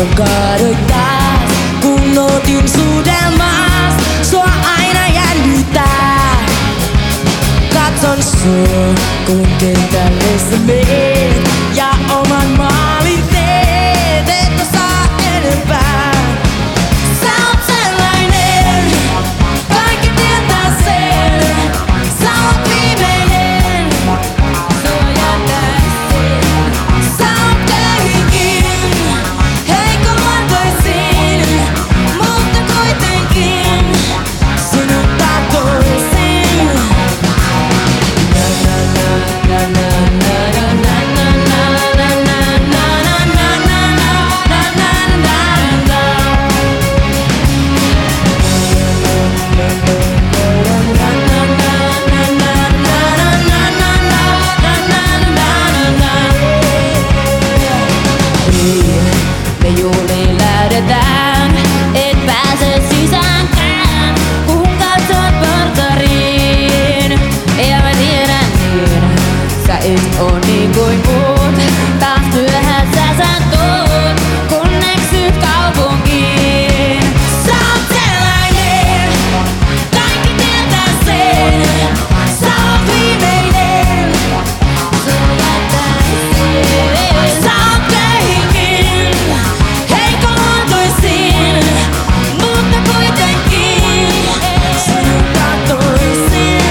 on kaadoittaa, kun otin sudelmas. Sua aina jännittää. Katson sua, kun kentälle sä meet ja oman maalin teet, et osaa enempää. Sä oot sellainen, kaikki tietää sen. Sä oot viimeinen, sua jätäisin. Sä oot köyhinkin, heikkomuotoisin, mutta kuitenkin sinut tahtoisin. Me juhliin lähdetään, et pääse sisäänkään, kun katsot portariin. Ja mä tiedän niin, sä et oo niin kuin muut. Taas myöhässä sä tuut, kun eksyt kaupunkiin. Sä oot sellainen, kaikki tietää sen. Sä oot viimeinen, sua jätäisin. Sä oot köyhinkin, heikkomuotoisin, mutta kuitenkin sinut tahtoisin.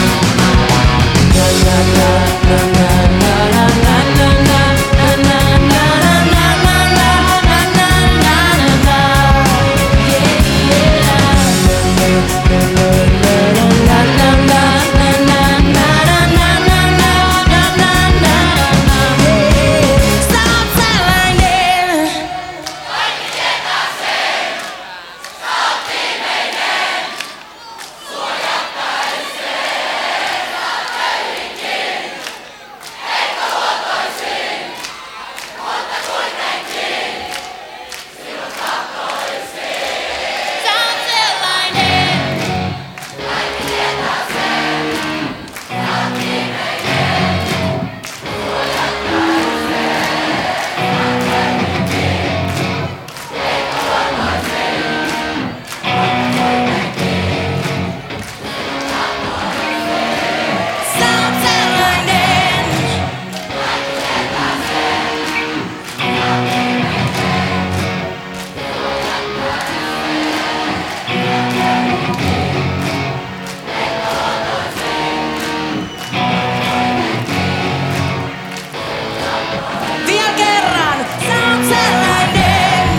Vielä kerran, sä oot sellainen.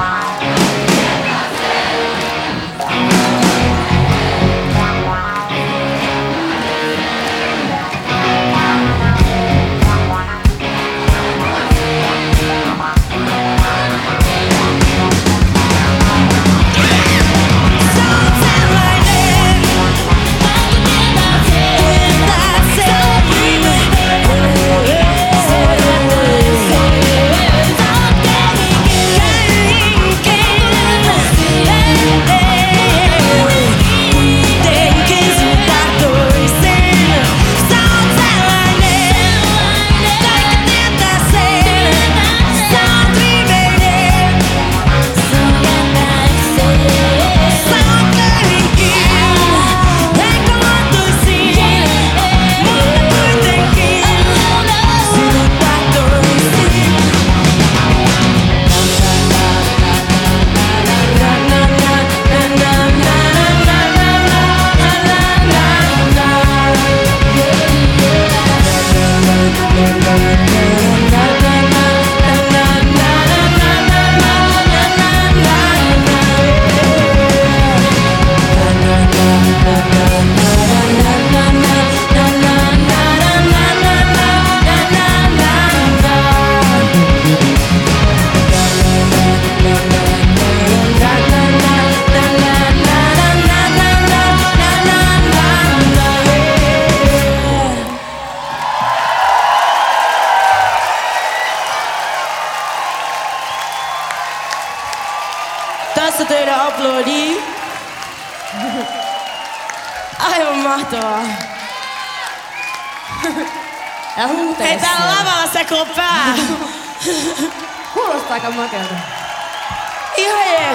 Sä oot sellainen, tietää sen. Tässä teidän aplodi. Aivan mahtavaa. Ja huutelee Hei, täällä siellä. lavalla sekoo pää. Kuulostaa aika makealta. jees.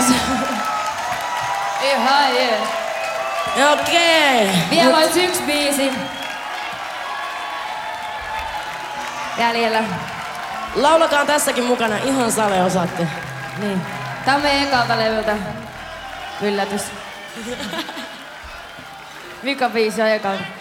Ihan jees. Okei. Vielä olisi yksi biisi. Jäljellä. Laulakaa tässäkin mukana, ihan sale osaatte. Niin. Tää on meidän ekalta levyltä. Yllätys. Mikä biisi on ekalta?